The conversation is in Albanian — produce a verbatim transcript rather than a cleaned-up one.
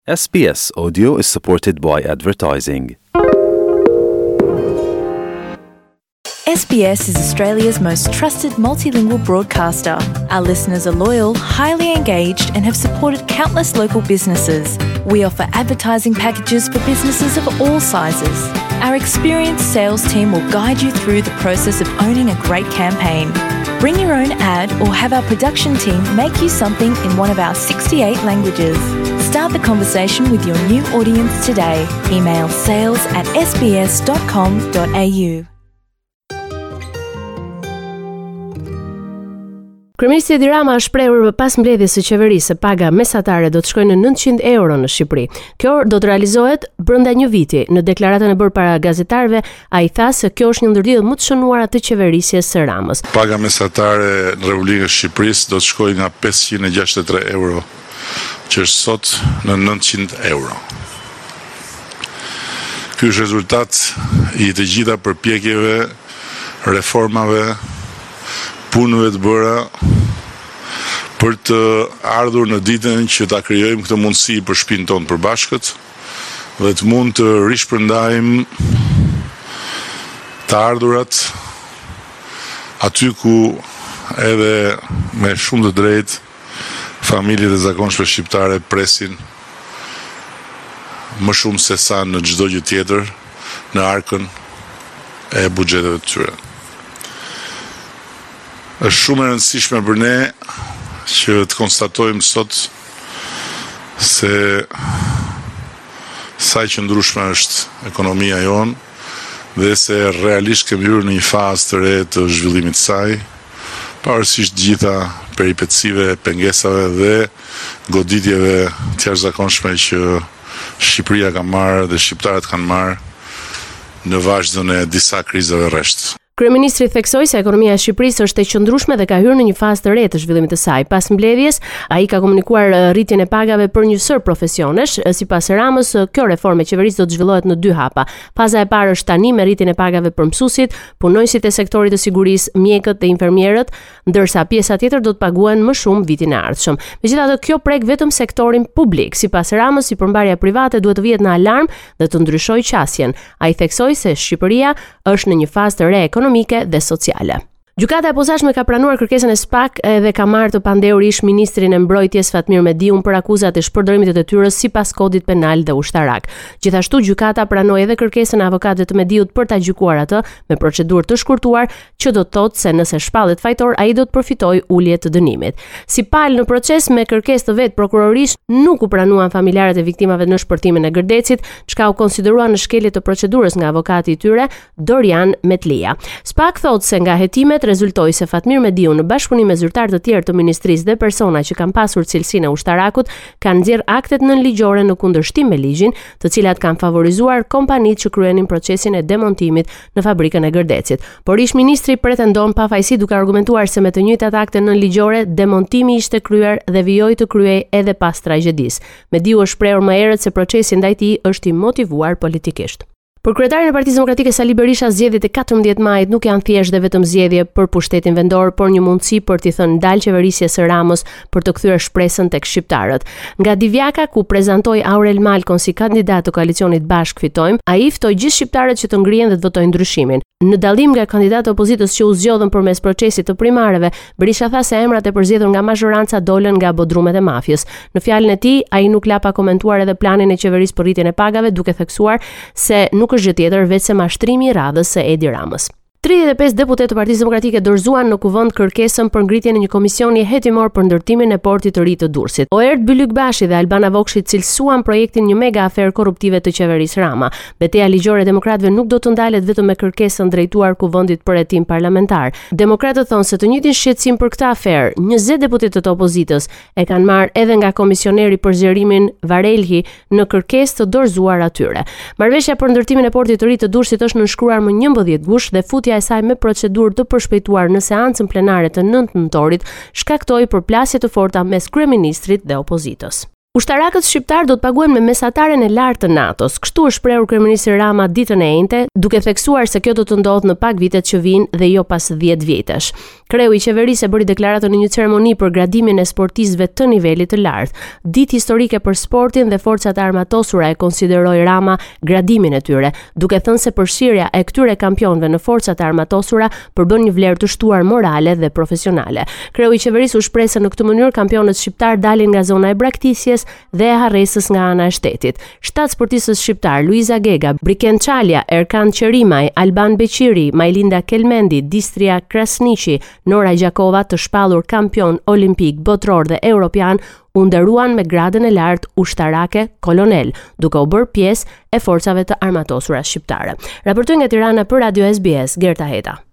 S B S Audio is supported by advertising. S B S is Australia's most trusted multilingual broadcaster. Our listeners are loyal, highly engaged, and have supported countless local businesses. We offer advertising packages for businesses of all sizes. Our experienced sales team will guide you through the process of owning a great campaign. Bring your own ad or have our production team make you something in one of our sixty-eight languages. Start the conversation with your new audience today. Email sales at s b s dot com dot a u. Kryeministri Edi Rama është shprehur pas mbledhjes së qeverisë se paga mesatare do të shkojë në nëntëqind euro në Shqipëri. Kjo do të realizohet brenda një viti. Në deklaratën e bërë para gazetarëve, ai tha se kjo është një ndër lidhjet më të shënuara të qeverisjes së Ramës. Paga mesatare në Republikën e Shqipërisë do të shkojë nga pesëqind e gjashtëdhjetë e tre euro, që është sot në nëntëqind euro. Ky është rezultat i të gjitha përpjekjeve, reformave, punëve të bëra për të ardhur në ditën që ta krijojmë këtë mundësi për shtëpinë tonë përbashkët dhe të mund të rishpërndajmë të ardhurat aty ku edhe me shumë të drejtë familjet e zakonshme shqiptare presin më shumë se sa në çdo gjë tjetër në arkën e buxheteve të tyre. Është shumë e rëndësishme për ne që të konstatojmë sot se sa i qëndrueshme është ekonomia jonë dhe se realisht kemi hyrë në një fazë të re të zhvillimit të saj, pavarësisht gjitha peripecive, pengesave dhe goditjeve të jashtëzakonshme që Shqipëria ka marrë dhe shqiptarët kanë marrë në vazhdon e disa krizave rresht. Kryeministri theksoi se ekonomia e Shqipërisë është e qëndrueshme dhe ka hyrë në një fazë të re të zhvillimit të saj. Pas mbledhjes, ai ka komunikuar rritjen e pagave për njësër profesionesh. Sipas Ramës, kjo reformë e qeverisë do të zhvillohet në dy hapa. Faza e parë është tani me rritjen e pagave për mësuesit, punonjësit e sektorit të sigurisë, mjekët dhe infermierët, ndërsa pjesa tjetër do të paguhen më shumë vitin e ardhshëm. Megjithatë, kjo prek vetëm sektorin publik. Sipas Ramës, si përmbarja private duhet të vihet në alarm dhe të ndryshojë qasjen. Ai theksoi se Shqipëria është në një fazë të re ekonomike dhe sociale. Gjykata e posaçme ka pranuar kërkesën e SPAK dhe ka marrë të pandehur ish ministrin e mbrojtjes Fatmir Mediun për akuzat e shpërdorimit të detyrës sipas kodit penal dhe ushtarak. Gjithashtu gjykata pranoi edhe kërkesën e avokatëve të Mediut për ta gjykuar atë me procedurë të shkurtuar, që do të thotë se nëse shpallet fajtor, ai do të përfitojë ulje të dënimit. Si palë në proces me kërkesë të vet prokurorisht, nuk u pranuan familjarët e viktimave në shpërtimin e Gërdecit, çka u konsideruar në shkelje të procedurës nga avokati i tyre, Dorian Metlia. SPAK thotë se nga hetimet rezultoi se Fatmir Mediu në bashkëpunim me zyrtar të tjerë të ministrisë dhe persona që kanë pasur cilësinë e ushtarakut kanë nxjerr aktet nënligjore në kundërshtim me ligjin, të cilat kanë favorizuar kompanitë që kryenin procesin e demontimit në fabrikën e Gërdecit. Por ish ministri pretendon pafajësi duke argumentuar se me të njëjtat akte nënligjore demontimi ishte kryer dhe vijoi të kryej edhe pas tragjedisë. Mediu është shprehur më herët se procesi ndaj tij është i motivuar politikisht. Për kryetarin e Partisë Demokratike Sali Berisha, zgjedhjet e katërmbëdhjetë majit nuk janë thjesht dhe vetëm zgjedhje për pushtetin vendor, por një mundësi për t'i thënë ndal qeverisjes së Ramës për të kthyer shpresën tek shqiptarët. Nga Divjaka, ku prezantoi Aurel Malkon si kandidat të koalicionit Bashk Fitojmë, ai ftoi gjithë shqiptarët që të ngrihen dhe të votojnë ndryshimin. Në dallim nga kandidatë opozitës që u zgjodhën përmes procesit të primareve, Berisha tha se emrat e përzgjedhur nga mazhoranca dolën nga bodrumet e mafjes. Në fjalën e tij, ai nuk la pa komentuar edhe planin e qeverisë për rritjen e pagave, duke theksuar se nuk është gjë tjetër veç se mashtrimi i radhës së Edi Ramës. tridhjetë e pesë deputetë të Partisë Demokratike dorëzuan në kuvend kërkesën për ngritjen e një komisioni hetimor për ndërtimin e portit të ri të Durrësit. Oert Bylykbashi dhe Albana Vokshi cilësuan projektin një mega aferë korruptive të qeverisë Rama. Betejë ligjore e demokratëve nuk do të ndalet vetëm me kërkesën drejtuar kuvendit për hetim parlamentar. Demokratët thonë se të njëjtin shqetësim për këtë aferë, njëzet deputetë të opozitës e kanë marrë edhe nga komisioneri për zgjerimin Varelhi në kërkesë të dorëzuar atyre. Marrëveshja për ndërtimin e portit të ri të Durrësit është nënshkruar më njëmbëdhjetë gush dhe futja e saj me procedurë të përshpejtuar në seancën plenare të nëntë nëntorit shkaktoi përplasje të forta mes kryeministrit dhe opozitës. Ushtarakët shqiptar do të paguhen me mesataren e lartë të NATO-s. Kështu është shprehur kryeministri Rama ditën e njëjtë, duke theksuar se kjo do të ndodhë në pak vitet që vijnë dhe jo pas dhjetë vjetësh. Kreu i qeverisë bëri deklaratën në një ceremoni për gradimin e sportistëve të nivelit të lartë. Ditë historike për sportin dhe forcat e armatosura e konsideroi Rama gradimin e tyre, duke thënë se përfshirja e këtyre kampionëve në forcat e armatosura përbën një vlerë të shtuar morale dhe profesionale. Kreu i qeverisë u shpreh se në këtë mënyrë kampionët shqiptar dalin nga zona e braktisjes dhe e harresës nga ana e shtetit. Shtat sportistës shqiptar Luiza Gega, Briken Çalja, Erkan Qerimaj, Alban Beqiri, Majlinda Kelmendi, Distria Krasniqi, Nora Gjakova, të shpallur kampion olimpik, botror dhe europian, u nderuan me gradën e lartë ushtarake kolonel, duke u bërë pjesë e forcave të armatosura shqiptare. Raportoi nga Tirana për Radio S B S, Gerta Heta.